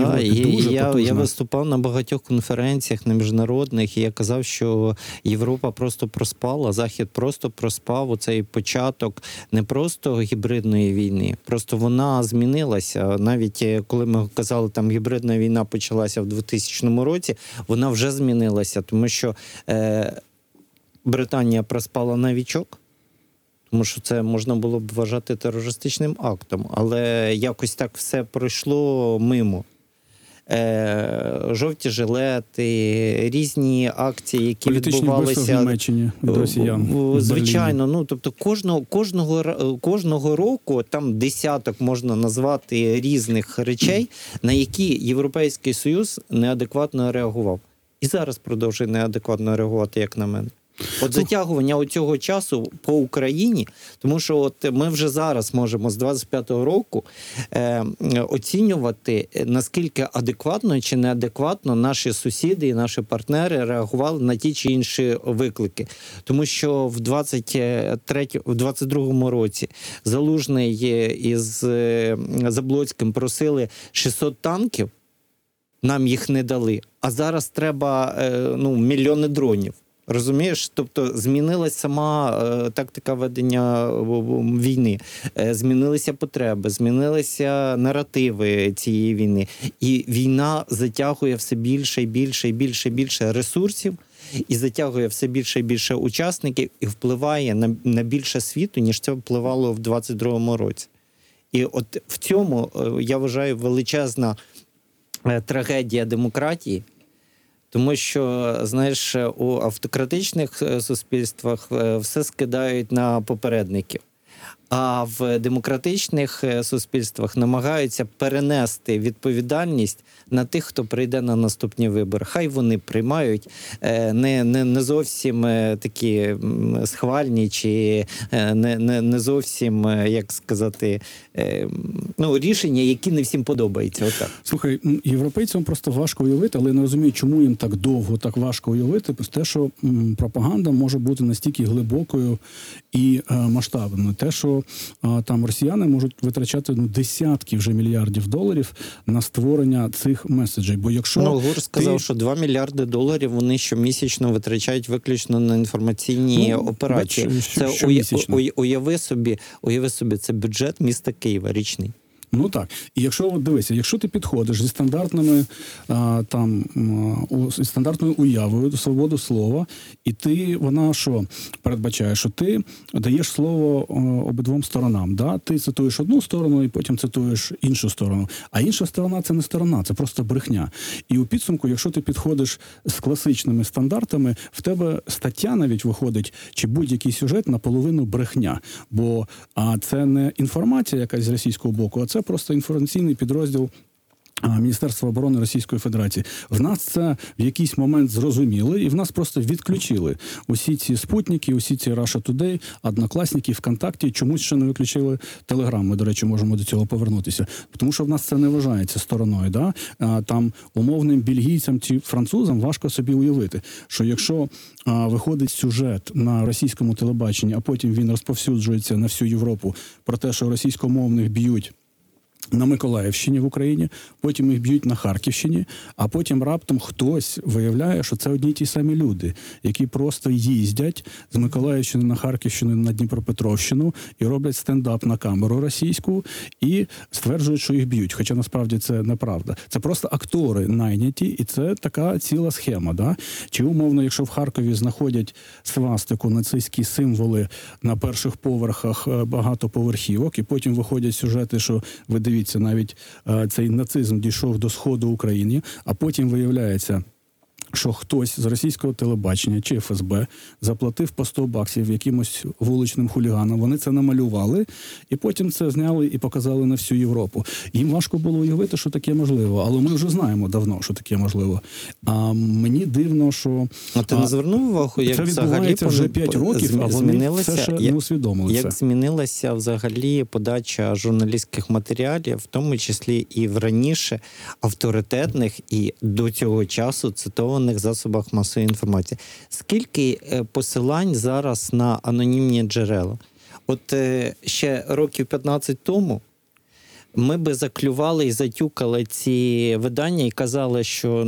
Я виступав на багатьох конференціях на міжнародних, і я казав, що Європа просто проспала, Захід просто проспав оцей початок не просто гібридної війни, просто вона змінилася. Навіть коли ми казали, там гібридна війна почалася в 2000 році, вона вже змінилася, тому що Британія проспала новічок, тому що це можна було б вважати терористичним актом, але якось так все пройшло мимо. Жовті жилети, різні акції, які політичні вбивства в відбувалися Німеччині від росіян. Звичайно, тобто кожного року там десяток можна назвати різних речей, на які Європейський Союз неадекватно реагував. І зараз продовжує неадекватно реагувати, як на мене. От затягування цього часу по Україні, тому що от ми вже зараз можемо з 25-го року оцінювати, наскільки адекватно чи неадекватно наші сусіди і наші партнери реагували на ті чи інші виклики. Тому що в 22-му році Залужний із Заблоцьким просили 600 танків, нам їх не дали, а зараз треба мільйони дронів. Розумієш? Тобто змінилася сама тактика ведення війни, змінилися потреби, змінилися наративи цієї війни. І війна затягує все більше і більше і більше і більше ресурсів, і затягує все більше і більше учасників, і впливає на більше світу, ніж це впливало в 22-му році. І от в цьому, я вважаю, величезна трагедія демократії. Тому що, знаєш, у автократичних суспільствах все скидають на попередників. А в демократичних суспільствах намагаються перенести відповідальність на тих, хто прийде на наступні вибори. Хай вони приймають не зовсім такі схвальні чи не зовсім, як сказати, рішення, які не всім подобаються. Отак. Слухай, європейцям просто важко уявити, але я не розумію, чому їм так довго, так важко уявити, те, що пропаганда може бути настільки глибокою і масштабною. Те, що там росіяни можуть витрачати десятки вже мільярдів доларів на створення цих меседжей. Бо якщо ГУР сказав, що 2 мільярди доларів вони щомісячно витрачають виключно на інформаційні операції. Уяви собі, це бюджет міста Києва річний. Ну так. І якщо дивися, якщо ти підходиш зі стандартними стандартною уявою до свободи слова, і вона що передбачає, що ти даєш слово обидвом сторонам, да? Ти цитуєш одну сторону і потім цитуєш іншу сторону. А інша сторона це не сторона, це просто брехня. І у підсумку, якщо ти підходиш з класичними стандартами, в тебе стаття навіть виходить, чи будь-який сюжет наполовину брехня. Бо це не інформація якась з російського боку, а це просто інформаційний підрозділ Міністерства оборони Російської Федерації. В нас це в якийсь момент зрозуміли, і в нас просто відключили усі ці спутники, усі ці Russia Today, Однокласники, ВКонтакті, чомусь ще не виключили Телеграм. Ми, до речі, можемо до цього повернутися. Тому що в нас це не вважається стороною. Да? Там умовним бельгійцям чи французам важко собі уявити, що якщо виходить сюжет на російському телебаченні, а потім він розповсюджується на всю Європу про те, що російськомовних б'ють на Миколаївщині в Україні, потім їх б'ють на Харківщині, а потім раптом хтось виявляє, що це одні й ті самі люди, які просто їздять з Миколаївщини на Харківщину, на Дніпропетровщину і роблять стендап на камеру російську і стверджують, що їх б'ють. Хоча насправді це неправда. Це просто актори найняті, і це така ціла схема. Да? Чи умовно, якщо в Харкові знаходять свастику, нацистські символи на перших поверхах багатоповерхівок, і потім виходять сюжети, що ви дивіться, навіть цей нацизм дійшов до сходу України, а потім виявляється, що хтось з російського телебачення чи ФСБ заплатив по $100 якимось вуличним хуліганам. Вони це намалювали, і потім це зняли і показали на всю Європу. Їм важко було уявити, що таке можливо, але ми вже знаємо давно, що таке можливо. А мені дивно, що... А ти не звернув увагу, як це взагалі... відбувається вже 5 років, а вони все ще не усвідомили це. Як змінилася взагалі подача журналістських матеріалів, в тому числі і в раніше авторитетних і до цього часу цитованих засобах масової інформації. Скільки посилань зараз на анонімні джерела? От ще років 15 тому ми би заклювали і затюкали ці видання і казали,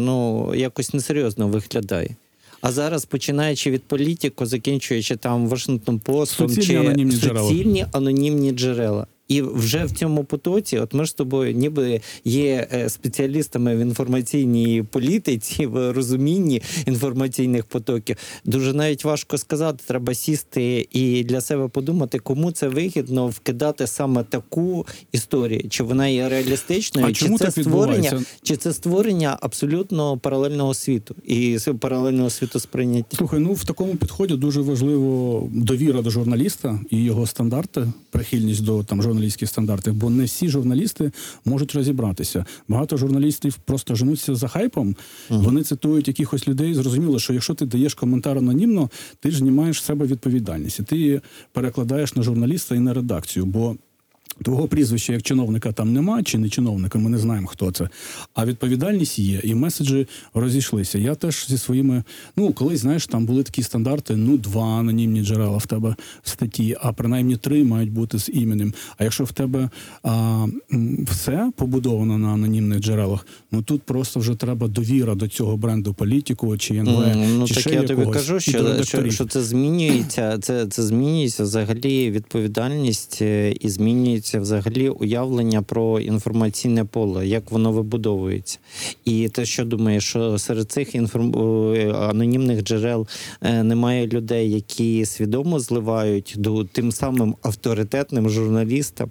що якось несерйозно виглядає. А зараз, починаючи від Політіко, закінчуючи там Вашингтон Постом, суцільні анонімні анонімні джерела. І вже в цьому потоці, от ми ж з тобою ніби є спеціалістами в інформаційній політиці, в розумінні інформаційних потоків. Дуже навіть важко сказати, треба сісти і для себе подумати, кому це вигідно вкидати саме таку історію. Чи вона є реалістичною, чи це створення абсолютно паралельного світу і паралельного світу сприйняття. Слухай, в такому підході дуже важливо довіра до журналіста і його стандарти, прихильність до журналістських стандартів, бо не всі журналісти можуть розібратися. Багато журналістів просто женуться за хайпом, вони цитують якихось людей, зрозуміло, що якщо ти даєш коментар анонімно, ти ж знімаєш з себе відповідальність, і ти її перекладаєш на журналіста і на редакцію, бо твого прізвища як чиновника там нема, чи не чиновника, ми не знаємо, хто це. А відповідальність є, і меседжі розійшлися. Я теж зі своїми, колись, знаєш, там були такі стандарти, 2 анонімні джерела в тебе в статті, а принаймні 3 мають бути з іменем. А якщо в тебе все побудовано на анонімних джерелах, тут просто вже треба довіра до цього бренду політику, чи НВ, чи так ще я якогось. тобі кажу, що це змінюється, це змінюється взагалі відповідальність і змінюється взагалі уявлення про інформаційне поле, як воно вибудовується. І те, що думаю, що серед цих анонімних джерел немає людей, які свідомо зливають до тим самим авторитетним журналістам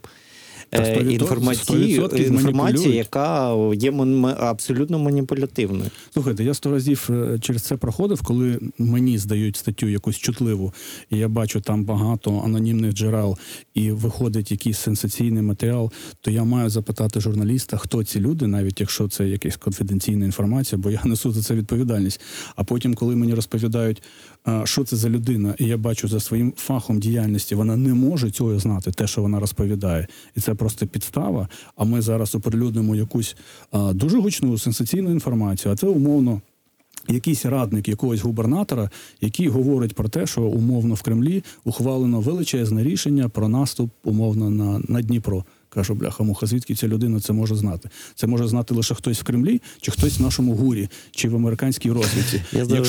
інформацію, яка є абсолютно маніпулятивною. Слухайте, я 100 разів через це проходив, коли мені здають статтю якусь чутливу, і я бачу там багато анонімних джерел, і виходить якийсь сенсаційний матеріал, то я маю запитати журналіста, хто ці люди, навіть якщо це якась конфіденційна інформація, бо я несу за це відповідальність. А потім, коли мені розповідають, що це за людина, і я бачу за своїм фахом діяльності, вона не може цього знати, те, що вона розповідає. І це просто підстава, а ми зараз оприлюднимо якусь дуже гучну сенсаційну інформацію, а це умовно якийсь радник якогось губернатора, який говорить про те, що умовно в Кремлі ухвалено величезне рішення про наступ умовно на Дніпро. Кажу, бляха-муха, звідки ця людина це може знати? Це може знати лише хтось в Кремлі, чи хтось в нашому ГУРі, чи в американській розвідці.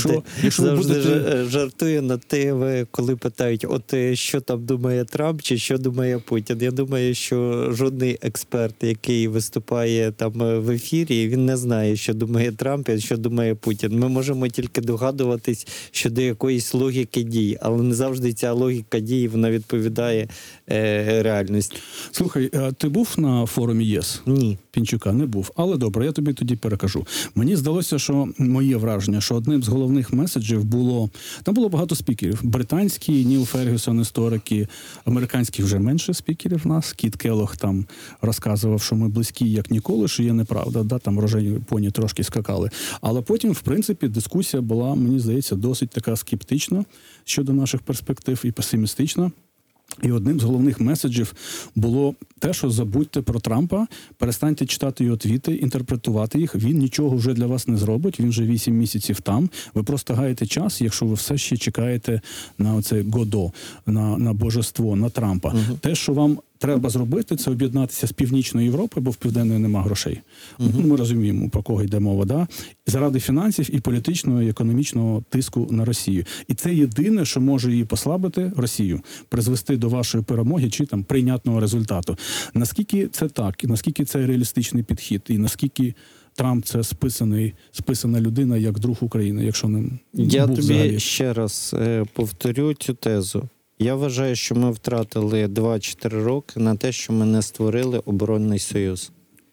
Я завжди жартую над тим, коли питають, що там думає Трамп, чи що думає Путін. Я думаю, що жодний експерт, який виступає там в ефірі, він не знає, що думає Трамп і що думає Путін. Ми можемо тільки догадуватись щодо якоїсь логіки дій, але не завжди ця логіка дій, вона відповідає реальності. Слухай, ти був на форумі ЄС? Ні. Пінчука не був. Але добре, я тобі тоді перекажу. Мені здалося, що моє враження, що одним з головних меседжів було... Там було багато спікерів. Британські, Ніл Фергюсон, історики, американських вже менше спікерів в нас. Кіт Келлог там розказував, що ми близькі як ніколи, що є неправда. Да? Там рожені поні трошки скакали. Але потім, в принципі, дискусія була, мені здається, досить така скептична щодо наших перспектив і песимістична. І одним з головних меседжів було те, що забудьте про Трампа, перестаньте читати його твіти, інтерпретувати їх, він нічого вже для вас не зробить, він вже 8 місяців там, ви просто гаєте час, якщо ви все ще чекаєте на оце Годо, на божество, на Трампа. Те, що вам треба зробити, це об'єднатися з Північної Європи, бо в Південної нема грошей. Ми розуміємо, про кого йде мова, да? Заради фінансів і політичного, і економічного тиску на Росію. І це єдине, що може її послабити, Росію, призвести до вашої перемоги чи там прийнятного результату. Наскільки це так, і наскільки це реалістичний підхід, і наскільки Трамп – це списана людина як друг України, якщо не Я був тобі взагалі. ще раз повторю цю тезу. Я вважаю, що ми втратили 2-4 роки на те, що ми не створили оборонний союз.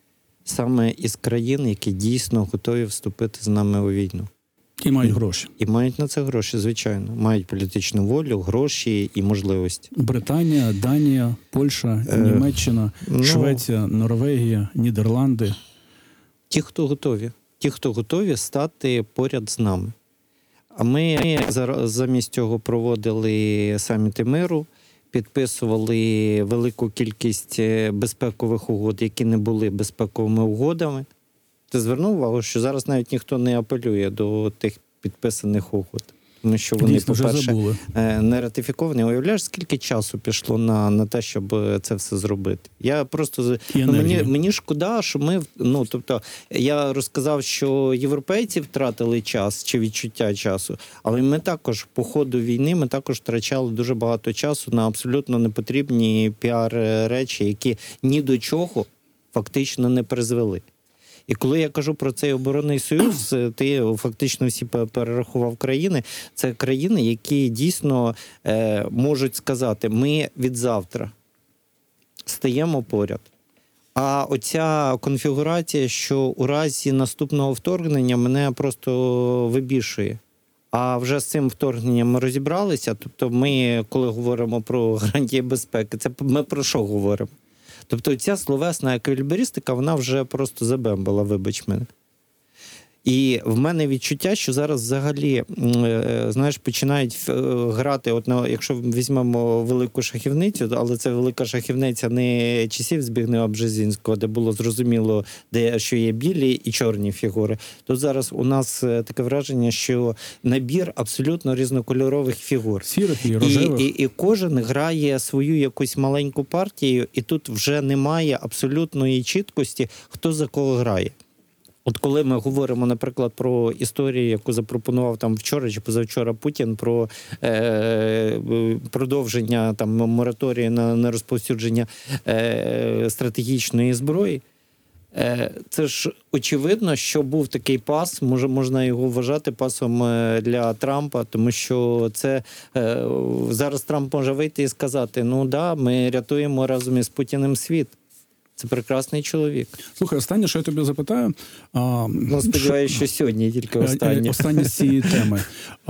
Саме із країн, які дійсно готові вступити з нами у війну. І мають гроші. І мають на це гроші, звичайно. Мають політичну волю, гроші і можливості. Британія, Данія, Польща, Німеччина, Швеція, Норвегія, Нідерланди. Ті, хто готові стати поряд з нами. А ми замість цього проводили саміти миру, підписували велику кількість безпекових угод, які не були безпековими угодами. Ти звернув увагу, що зараз навіть ніхто не апелює до тих підписаних угод. тому що вони, Дійсно, вже по-перше, забули. не ратифіковані. Уявляєш, скільки часу пішло на те, щоб це все зробити? Я просто мені шкода, що ми, тобто, я розказав, що європейці втратили час чи відчуття часу, але ми також по ходу війни ми також втрачали дуже багато часу на абсолютно непотрібні піар-речі, які ні до чого фактично не призвели. І коли я кажу про цей оборонний союз, ти фактично всі перерахував країни. Це країни, які дійсно можуть сказати, ми від завтра стаємо поряд. А оця конфігурація, що у разі наступного вторгнення мене просто вибішує. А вже з цим вторгненням ми розібралися. Тобто ми, коли говоримо про гарантії безпеки, це ми про що говоримо? Тобто ця словесна еквілібристика, вона вже просто забембала, вибач мене. І в мене відчуття, що зараз взагалі, знаєш, починають грати, якщо візьмемо велику шахівницю, але це велика шахівниця не часів Збігнева Бжезінського, де було зрозуміло, що є білі і чорні фігури. То зараз у нас таке враження, що набір абсолютно різнокольорових фігур. Сірих і рожевих. І кожен грає свою якусь маленьку партію, і тут вже немає абсолютної чіткості, хто за кого грає. От коли ми говоримо, наприклад, про історію, яку запропонував там вчора чи позавчора Путін, про продовження там мораторію на розповсюдження стратегічної зброї, це ж очевидно, що був такий пас, можна його вважати пасом для Трампа, тому що це зараз Трамп може вийти і сказати, ми рятуємо разом із Путіним світ. Це прекрасний чоловік. Слухай, останнє, що я тобі запитаю... сподіваюся, що сьогодні тільки останнє. Останнє з цієї теми.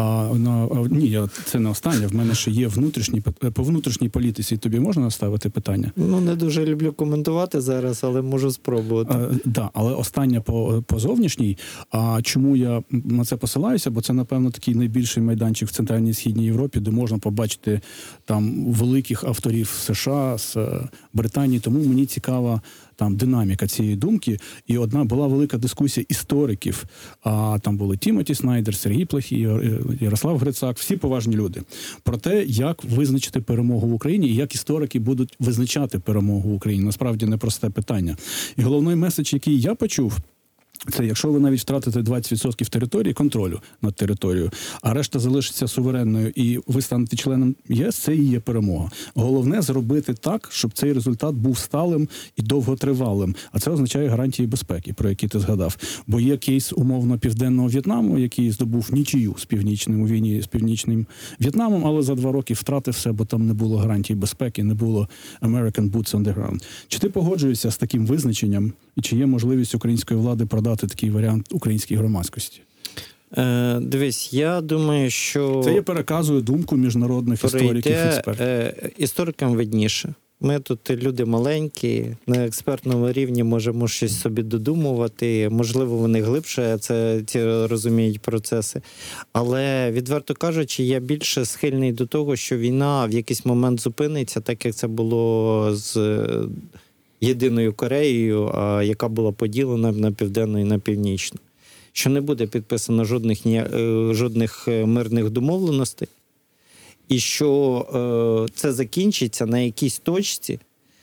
Ні, це не останнє. В мене ще є по внутрішній політиці. Тобі можна наставити питання? Не дуже люблю коментувати зараз, але можу спробувати. Так, але останнє по зовнішній. Чому я на це посилаюся? Бо це, напевно, такий найбільший майданчик в Центральній і Східній Європі, де можна побачити там великих авторів США, з Британії. Тому мені цікава там динаміка цієї думки. І була велика дискусія істориків. Там були Тімоті Снайдер, Сергій Плохій, Ярослав Грицак, всі поважні люди. Про те, як визначити перемогу в Україні і як історики будуть визначати перемогу в Україні. Насправді непросте питання. І головний меседж, який я почув, це якщо ви навіть втратите 20% території, контролю над територією, а решта залишиться суверенною і ви станете членом ЄС, це і є перемога. Головне зробити так, щоб цей результат був сталим і довготривалим. А це означає гарантії безпеки, про які ти згадав. Бо є кейс умовно Південного В'єтнаму, який здобув нічию у війні з Північним В'єтнамом, але за 2 роки втратив все, бо там не було гарантій безпеки, не було American boots on the ground. Чи ти погоджуєшся з таким визначенням? І чи є можливість української влади продати такий варіант українській громадськості? Дивись, я думаю, що... Це я переказую думку міжнародних істориків, експертів. Історикам видніше. Ми тут люди маленькі, на експертному рівні можемо щось собі додумувати, можливо, вони глибше ці розуміють процеси. Але, відверто кажучи, я більше схильний до того, що війна в якийсь момент зупиниться, так як це було з Єдиною Кореєю, яка була поділена на південну і на північну. Що не буде підписано жодних мирних домовленостей, і що це закінчиться на якійсь точці,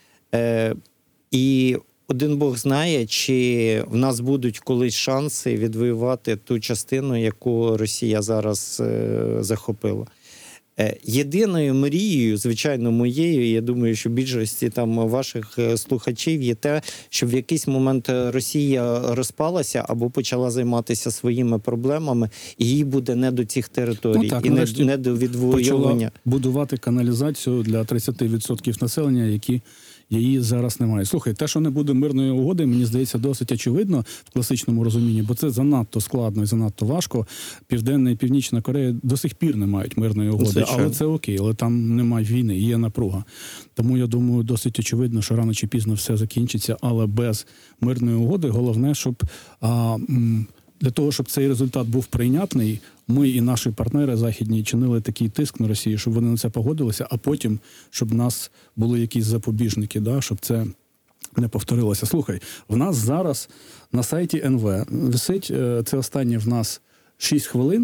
і один Бог знає, чи в нас будуть колись шанси відвоювати ту частину, яку Росія зараз захопила. Єдиною мрією, звичайно, моєю, я думаю, що більшості там ваших слухачів є те, щоб в якийсь момент Росія розпалася або почала займатися своїми проблемами, і їй буде не до цих територій, і не до відвоювання. Будувати каналізацію для 30% населення, які її зараз немає. Слухай, те, що не буде мирної угоди, мені здається, досить очевидно в класичному розумінні, бо це занадто складно і занадто важко. Південна і Північна Корея до сих пір не мають мирної угоди, але це окей, але там немає війни, є напруга. Тому, я думаю, досить очевидно, що рано чи пізно все закінчиться, але без мирної угоди головне, щоб для того, щоб цей результат був прийнятний, ми і наші партнери західні чинили такий тиск на Росію, щоб вони на це погодилися, а потім, щоб в нас були якісь запобіжники, щоб це не повторилося. Слухай, в нас зараз на сайті НВ висить, це останнє в нас 6 хвилин,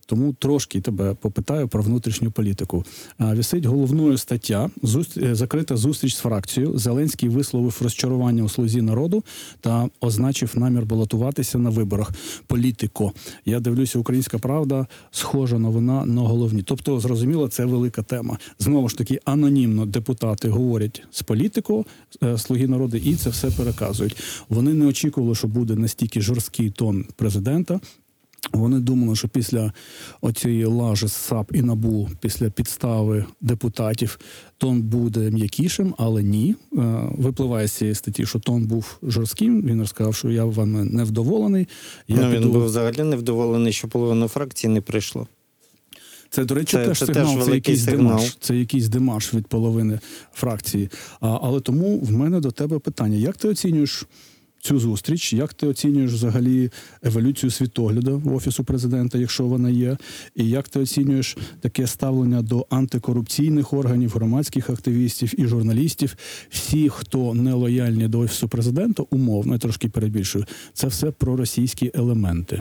Тому трошки тебе попитаю про внутрішню політику. Висить головною стаття «Закрита зустріч з фракцією». Зеленський висловив розчарування у «Слузі народу» та означив намір балотуватися на виборах. Політико. Я дивлюся, «Українська правда», схожа новина на головні. Тобто, зрозуміло, це велика тема. Знову ж таки, анонімно депутати говорять з «Політико», «Слуги народу» і це все переказують. Вони не очікували, що буде настільки жорсткий тон президента. Вони думали, що після оцієї лажі з САП і НАБУ, після підстави депутатів, тон буде м'якішим, але ні. Випливає з цієї статті, що тон був жорстким. Він розказав, що я вами невдоволений. Він був взагалі невдоволений, що половина фракції не прийшло. Це, до речі, теж сигнал, це якийсь демарш. Це якийсь демарш від половини фракції. Але тому в мене до тебе питання. Як ти оцінюєш цю зустріч? Як ти оцінюєш взагалі еволюцію світогляду Офісу президента, якщо вона є? І як ти оцінюєш таке ставлення до антикорупційних органів, громадських активістів і журналістів? Всі, хто не лояльні до Офісу президента, умовно, я трошки перебільшую, це все проросійські елементи.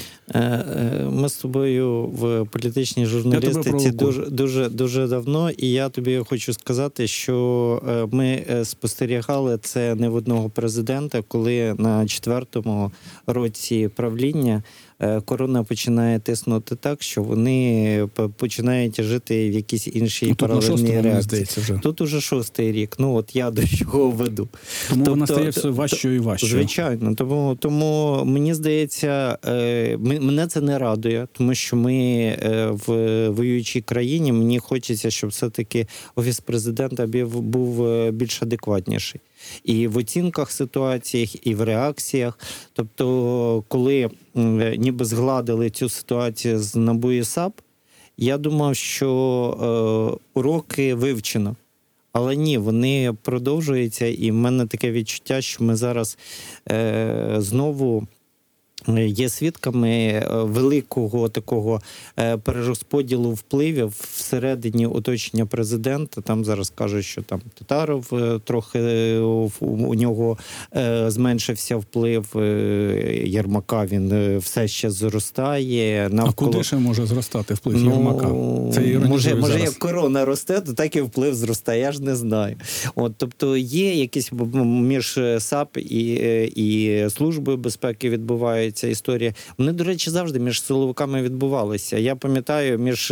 Ми з тобою в політичній журналістиці дуже давно, і я тобі хочу сказати, що ми спостерігали це не в одного президента, коли на 4-му році правління корона починає тиснути так, що вони починають жити в якійсь іншій паралельній реакції. Тут уже 6-й рік. От я до чого веду. Тому вона стає все важчою і важчою. Звичайно. Тому мені здається, мене це не радує, тому що ми в воюючій країні, мені хочеться, щоб все-таки Офіс президента був більш адекватніший. І в оцінках ситуаціях, і в реакціях. Тобто, коли ніби згладили цю ситуацію з НАБУ і САП, я думав, що уроки вивчено. Але ні, вони продовжуються, і в мене таке відчуття, що ми зараз знову є свідками великого такого перерозподілу впливів всередині оточення президента. Там зараз кажуть, що там Татаров трохи у нього зменшився вплив, Єрмака він все ще зростає. Навколо... А куди ще може зростати вплив Єрмака? Це може як корона росте, то так і вплив зростає, я ж не знаю. Тобто є якісь між САП і Службою безпеки відбуваються історія. Вони, до речі, завжди між силовиками відбувалися. Я пам'ятаю, між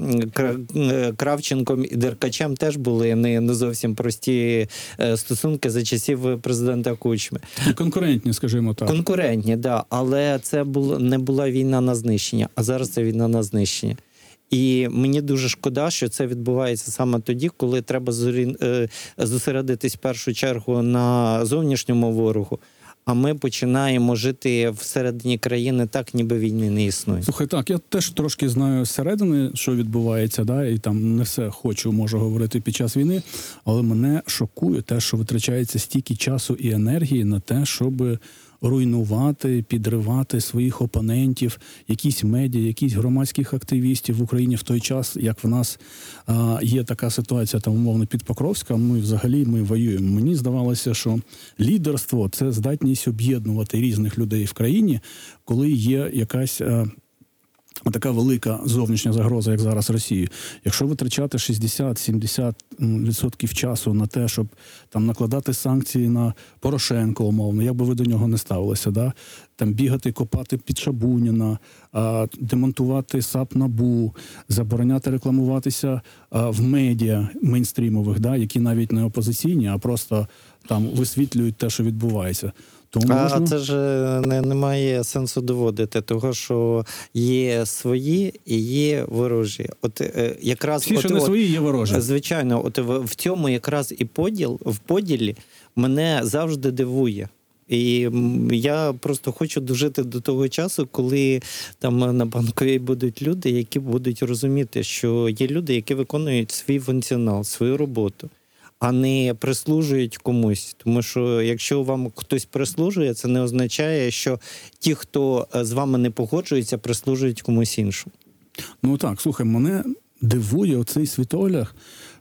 Кравченком і Деркачем теж були не зовсім прості стосунки за часів президента Кучми. І конкурентні, скажімо так. Конкурентні, да. Але це не була війна на знищення, а зараз це війна на знищення. І мені дуже шкода, що це відбувається саме тоді, коли треба зосередитись в першу чергу на зовнішньому ворогу, а ми починаємо жити всередині країни так, ніби війни не існує. Слухай, так, я теж трошки знаю зсередини, що відбувається, да, і там не все можу говорити під час війни, але мене шокує те, що витрачається стільки часу і енергії на те, щоб руйнувати, підривати своїх опонентів, якісь медіа, якісь громадських активістів в Україні в той час, як в нас є така ситуація, там, умовно, під Покровськом, взагалі ми воюємо. Мені здавалося, що лідерство – це здатність об'єднувати різних людей в країні, коли є якась така велика зовнішня загроза, як зараз Росії. Якщо витрачати 60-70% часу на те, щоб там накладати санкції на Порошенко, умовно, як би ви до нього не ставилися, да? Там бігати, копати під Шабуніна, демонтувати САП НАБУ, забороняти рекламуватися в медіа мейнстрімових, да? Які навіть не опозиційні, а просто там висвітлюють те, що відбувається. А це ж немає сенсу доводити, того, що є свої і є ворожі. Всі, що не свої, є ворожі. Звичайно, в цьому якраз і в поділі мене завжди дивує. І я просто хочу дожити до того часу, коли там на Банковій будуть люди, які будуть розуміти, що є люди, які виконують свій функціонал, свою роботу, а не прислужують комусь. Тому що якщо вам хтось прислужує, це не означає, що ті, хто з вами не погоджується, прислужують комусь іншому. Ну так, слухай, мене дивує оцей світогляд,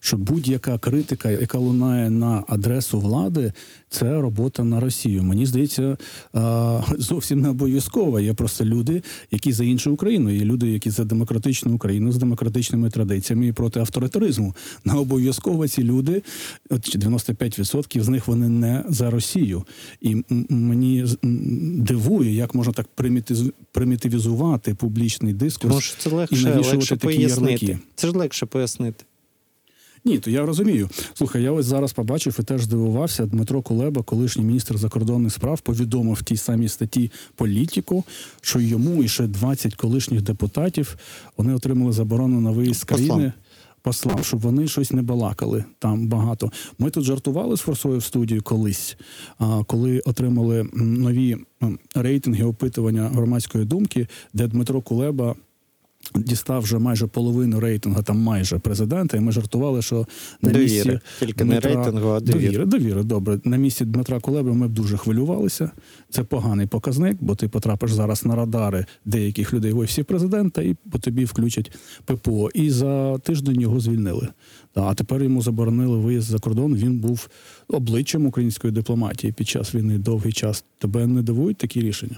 що будь-яка критика, яка лунає на адресу влади, це робота на Росію. Мені здається, зовсім не обов'язково. Є просто люди, які за іншу Україну. Є люди, які за демократичну Україну, з демократичними традиціями і проти авторитаризму. Не обов'язково ці люди, 95% з них вони не за Росію. І мені дивує, як можна так примітивізувати публічний дискурс. Тому що це і легше навішувати такі пояснити. ярлики. Це ж легше пояснити. Ні, то я розумію. Слухай, я ось зараз побачив і теж здивувався. Дмитро Кулеба, колишній міністр закордонних справ, повідомив в тій самій статті «Політику», що йому і ще 20 колишніх депутатів, вони отримали заборону на виїзд з країни. Послав, щоб вони щось не балакали там багато. Ми тут жартували з Форсою в студії колись, коли отримали нові рейтинги опитування громадської думки, де Дмитро Кулеба дістав вже майже половину рейтингу, там майже президента, і ми жартували, що на місці тільки не рейтингу, а довіри. Довіри, добре. На місці Дмитра Кулеби ми б дуже хвилювалися. Це поганий показник, бо ти потрапиш зараз на радари деяких людей в офісі президента, і по тобі включать ППО. І за тиждень його звільнили. А тепер йому заборонили виїзд за кордон. Він був обличчям української дипломатії під час війни довгий час. Тебе не дивують такі рішення?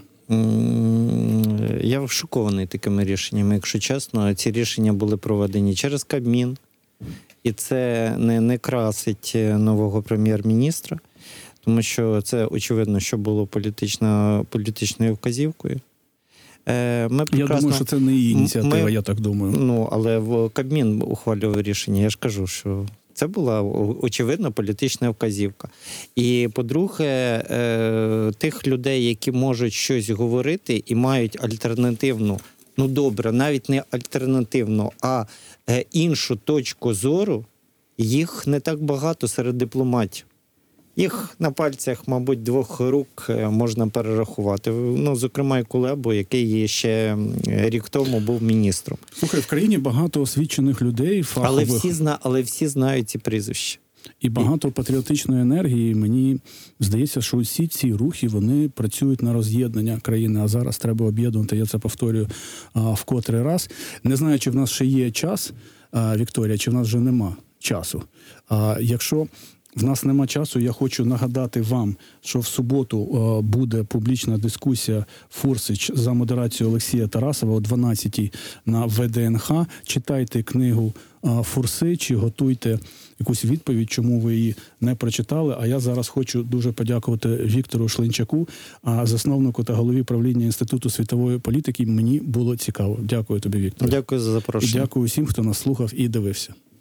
Я шокований такими рішеннями, якщо чесно. Ці рішення були проведені через Кабмін, і це не красить нового прем'єр-міністра, тому що це, очевидно, що було політичною вказівкою. Я думаю, що це не її ініціатива, я так думаю. Але в Кабмін ухвалював рішення, я ж кажу, що це була, очевидно, політична вказівка. І, по-друге, тих людей, які можуть щось говорити і мають альтернативну, навіть не альтернативну, а іншу точку зору, їх не так багато серед дипломатів. Їх на пальцях, мабуть, 2 рук можна перерахувати. Зокрема, і Кулебу, який ще рік тому був міністром. Слухай, в країні багато освічених людей, фахових. Але всі знають ці прізвища. І багато патріотичної енергії. Мені здається, що усі ці рухи, вони працюють на роз'єднання країни, а зараз треба об'єднувати, я це повторюю в котрий раз. Не знаю, чи в нас ще є час, Вікторія, чи в нас вже нема часу. Якщо в нас нема часу, я хочу нагадати вам, що в суботу буде публічна дискусія «Фурсич» за модерацією Олексія Тарасова о 12-й на ВДНХ. Читайте книгу «Фурсич» і готуйте якусь відповідь, чому ви її не прочитали. А я зараз хочу дуже подякувати Віктору Шленчаку, засновнику та голові правління Інституту світової політики. Мені було цікаво. Дякую тобі, Віктор. Дякую за запрошення. І дякую всім, хто нас слухав і дивився.